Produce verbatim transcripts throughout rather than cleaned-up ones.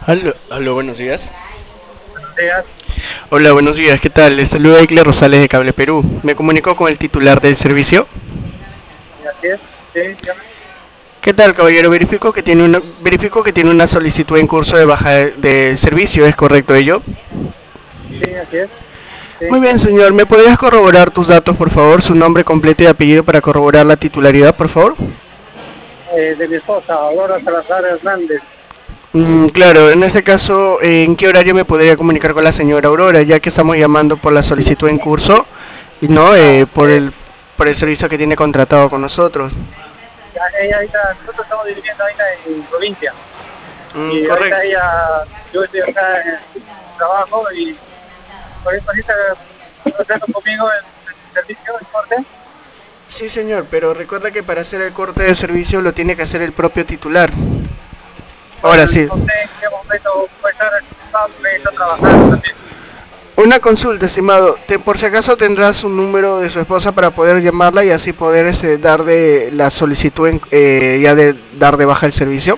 Aló, aló, buenos días. Buenos días. Hola, buenos días, ¿qué tal? Les saluda Icle Rosales de Cable Perú. Me comunico con el titular del servicio. Y así es. Sí, dígame. ¿Qué tal, caballero? Verifico que tiene una, verifico que tiene una solicitud en curso de baja de, de servicio, ¿es correcto ello? Sí, así es. Sí. Muy bien, señor. ¿Me podrías corroborar tus datos, por favor? Su nombre completo y apellido para corroborar la titularidad, por favor. Eh, de mi esposa, Aurora Salazar Hernández. Mm, claro, en este caso, eh, ¿en qué horario me podría comunicar con la señora Aurora? Ya que estamos llamando por la solicitud en curso y no Ah, eh, por eh, el por el servicio que tiene contratado con nosotros. ya, ella ahorita, nosotros estamos viviendo ahorita en provincia. Mm, Y ahorita correcto. ella, yo estoy acá en trabajo y por eso ahorita está haciendo conmigo el, el servicio, el corte. Sí, señor, pero recuerda que para hacer el corte de servicio lo tiene que hacer el propio titular. Bueno, Ahora sí. no sé en qué momento puede estar ocupado porque está trabajando también. Una consulta, estimado. Te- por si acaso tendrás un número de su esposa para poder llamarla y así poder este, dar de la solicitud en- eh, ya de dar de baja el servicio.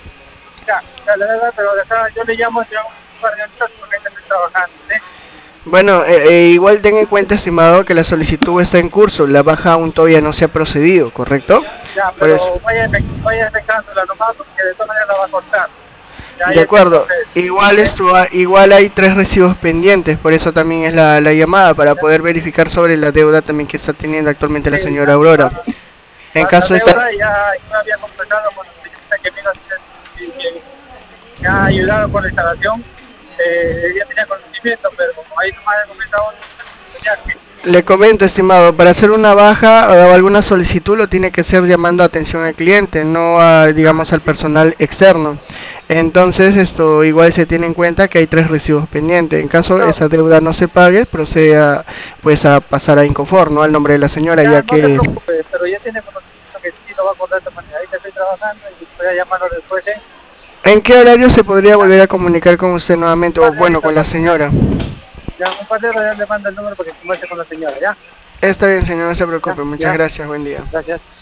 Ya, ya, la verdad, pero de acá yo le llamo ya un par de minutos porque ella está trabajando, ¿sí? Bueno, eh, eh, igual ten en cuenta, estimado, que la solicitud está en curso. La baja aún todavía no se ha procedido, ¿correcto? Ya, Por eso. pero vaya, efect- vaya efectuándola nomás porque de todas maneras la va a cortar. Ya, De ya tiene acuerdo. entonces, Igual ¿eh? esto, ha- igual hay tres recibos pendientes, por eso también es la, la llamada para Ya, poder verificar sobre la deuda también que está teniendo actualmente la sí, señora ya, Aurora. la, En la, la caso de esta, deuda ya yo había completado con la señorita que vino a hacer, que, que me ha ayudado con la instalación. Eh, ella tenía conocimiento, pero como ahí nomás he comentado, ya que, le comento, estimado, para hacer una baja o alguna solicitud lo tiene que hacer llamando atención al cliente, no a, digamos, al personal externo. Entonces, esto igual se tiene en cuenta que hay tres recibos pendientes. En caso no, esa deuda no se pague, procede a, pues a pasar a Incofor, ¿no? Al nombre de la señora, ya ya no se que... preocupe, pero ya tiene conocimiento que sí lo va a cortar de esta manera. Ahorita estoy trabajando y voy a llamarlo después, ¿eh? ¿En qué horario se podría Ya, volver a comunicar con usted nuevamente? O vale, bueno, ahorita con la más, ya, señora. ya, un par de horas ya le mando el número para que converse con la señora, ¿ya? Está bien, señor, no se Ya, preocupe. Muchas ya, gracias, buen día. gracias.